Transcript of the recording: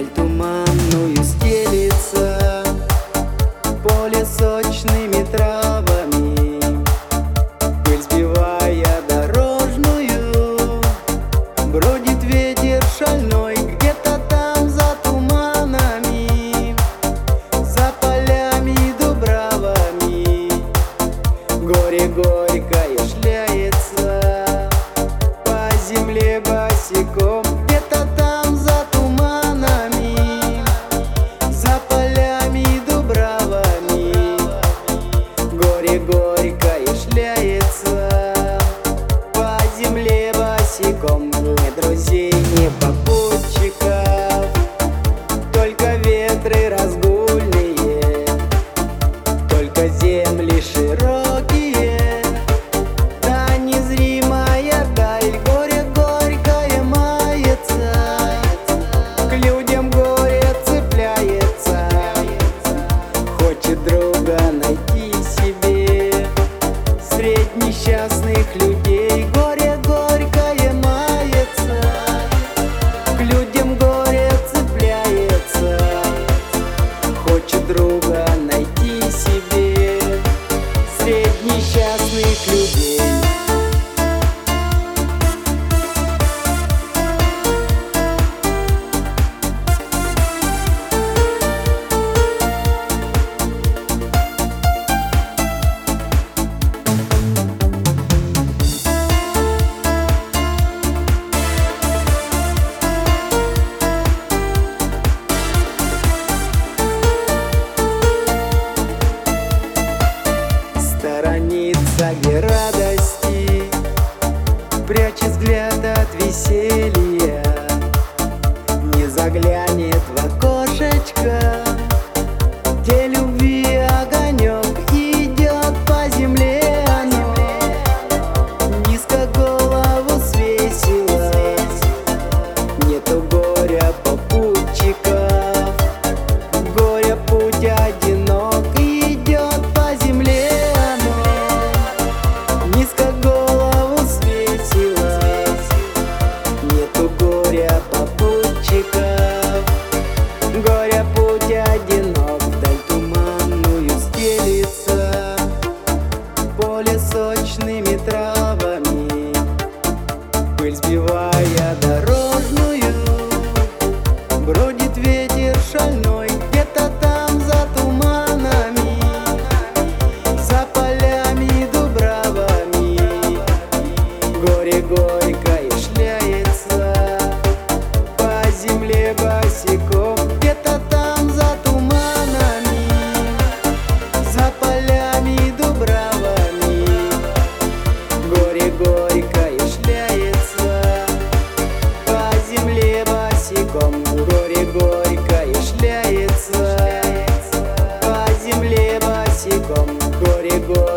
Вдаль туманную стелится поле сочными травами, пыль сбивая дорожную. Бродит ветер шальной где-то там за туманами, за полями и дубравами. Горе горькое шляется по земле босиком, где-то там за туманами, за полями и дубравами. Горе горькое шляется по земле босиком. Нет друзей, не попутчиков, только ветры разгульные, только земли широкие, да незримая даль. Горе горькое мается, к людям горе цепляется, хочет друга найти себе средь несчастных людей. Горе горькое мается, к людям горе цепляется, хочет друга найти себе средь несчастных людей. Сторонится, где радости, прячет взгляд от веселья, не заглянет в окошечко, где любви огонек. Идет по земле оно, низко голову свесило, нету горя попутчиков, горя путь одинок. Идет по земле оно, низко голову свесило, нету горя попутчиков, горя путь одинок. Вдаль туманную стелится поле сочными травами, пыль сбивая дорожную. Бродит ветер шальной где-то там за туманами, за полями и дубравами. Горе горькое шляется по земле босиком, где-то там за туманами, за полями и дубравами. Горе горькое шляется по земле босиком. Горе горькое шляется по земле босиком. Горе горькое